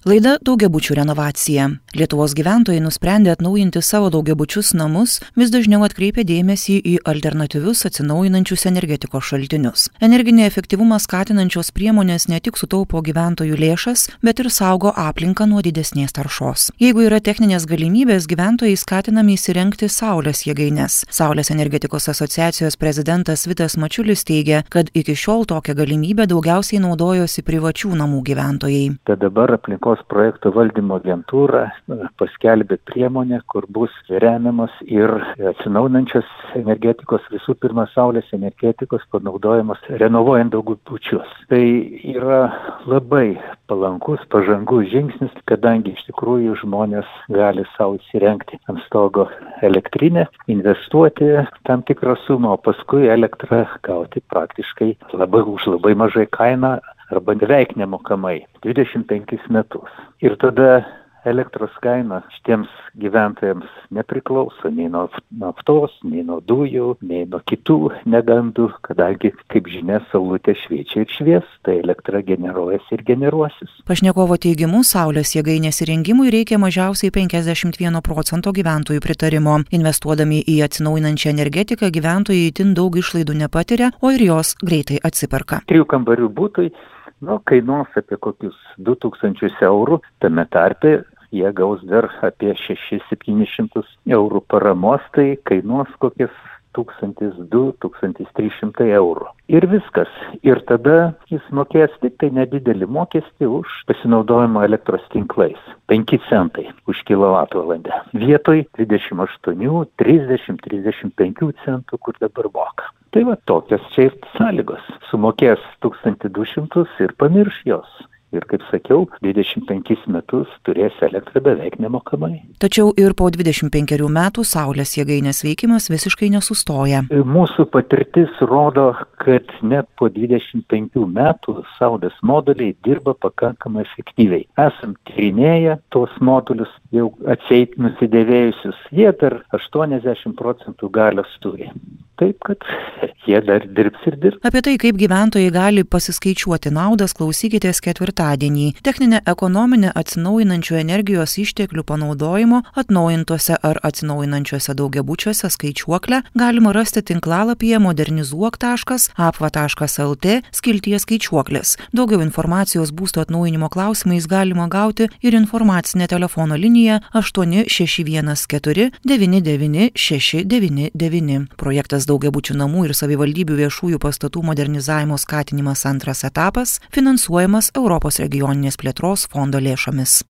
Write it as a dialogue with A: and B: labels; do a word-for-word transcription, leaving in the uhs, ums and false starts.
A: Laida daugiabučių renovacija. Lietuvos gyventojai nusprendė atnaujinti savo daugiabučius namus, vis dažniau atkreipia dėmesį į alternatyvius atsinaujinančius energetikos šaltinius. Energinį efektyvumą skatinančios priemonės ne tik sutaupo gyventojų lėšas, bet ir saugo aplinką nuo didesnės taršos. Jeigu yra techninės galimybės, gyventojai skatinami įsirengti saulės jėgaines. Saulės energetikos asociacijos prezidentas Vitas Mačiulis teigia, kad iki šiol tokią galimybę daugiausiai naudojosi privačių namų gyventojai.
B: Tai dabar aplinkos projektų valdymo agentūra paskelbė priemonę, kur bus remiamas ir atsinaujinančios energetikos, visų pirma saulės energetikos panaudojimas renovuojant daugiabučius. Tai yra labai palankus, pažangus žingsnis, kadangi iš tikrųjų žmonės gali savo įsirengti ant stogo elektrinę, investuoti tam tikrą sumą, o paskui elektrą gauti praktiškai labai už labai mažai kainą arba beveik nemokamai dvidešimt penkis metus. Ir tada elektros kaina šitiems gyventojams nepriklauso nei nuo naftos, nei nuo dujų, nei nuo kitų negandų, kadangi, kaip žinia, saulutė šviečia ir švies, tai elektra generuojasi ir generuosis.
A: Pašnekovo teigimu, saulės jėgainės įrengimui reikia mažiausiai penkiasdešimt vieno procento gyventojų pritarimo. Investuodami į atsinaujinančią energetiką, gyventojai itin daug išlaidų nepatiria, o ir jos greitai atsiperka.
B: Trijų kambarių butui nu, kainuos apie kokius du tūkstančius eurų, tame tarpe jie gaus dar apie šešis septynis šimtus eurų paramos, tai kainuos kokias tūkstantis du, tūkstantis trys šimtai eurų. Ir viskas. Ir tada jis mokės tik tai nedidelį mokestį už pasinaudojimą elektros tinklais. penki centai už kilovatvalandę. Vietoj dvidešimt aštuoni, trisdešimt, trisdešimt penki centų, kur dabar moka. Tai va tokios čia ir sąlygos. Sumokės tūkstantį du šimtus ir pamirš jos. Ir, kaip sakiau, dvidešimt penkis metus turės elektrą beveik nemokamai.
A: Tačiau ir po dvidešimt penkerių metų saulės jėgainės veikimas visiškai nesustoja.
B: Mūsų patirtis rodo, kad net po dvidešimt penkių metų saulės moduliai dirba pakankamai efektyviai. Esam tyrinėję tuos modulius, jau atseit nusidėvėjusius, jie dar aštuoniasdešimt procentų galios turi. Taip, kad jie dar dirbs ir dirbs.
A: Apie tai, kaip gyventojai gali pasiskaičiuoti naudas, klausykitės ketvirtadienį. Techninę ekonominę atsinaujinančių energijos išteklių panaudojimo atnaujintuose ar atsinaujinančiuose daugiabučiuose skaičiuoklę galima rasti tinklalapyje modernizuok taškas apva taškas lt skiltyje skaičiuoklės. Daugiau informacijos būsto atnaujinimo klausimais galima gauti ir informacinę telefono liniją aštuoni šeši vienas keturi devyni devyni šeši devyni devyni. Projektas daugiabučių namų ir savivaldybių viešųjų pastatų modernizavimo skatinimas antras etapas finansuojamas Europos regioninės plėtros fondo lėšomis.